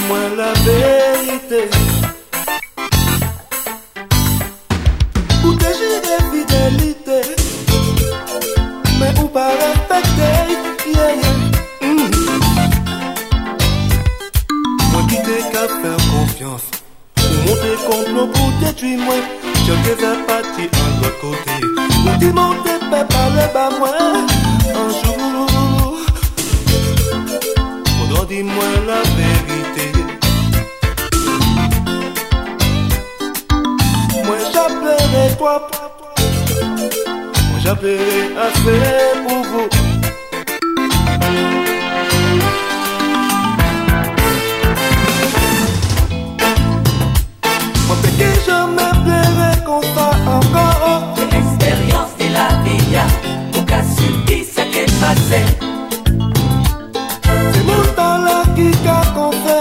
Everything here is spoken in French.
dis-moi la vérité. Ou te jure fidélité, mais ou pas respecter, yeah, yeah. Moi qui t'ai qu'à faire confiance, pour monter complot pour détruire moi, je te vais partir en l'autre côté. Ou dis monter pas par le bas moi, un jour. Faudra dis-moi la vérité. Moi j'appellerai toi, moi j'appellerai assez pour vous. Moi c'est que je me plairai qu'on soit encore. L'expérience de la vie, pour qu'à subir ce qui est passé. C'est mon temps là qui a conféré.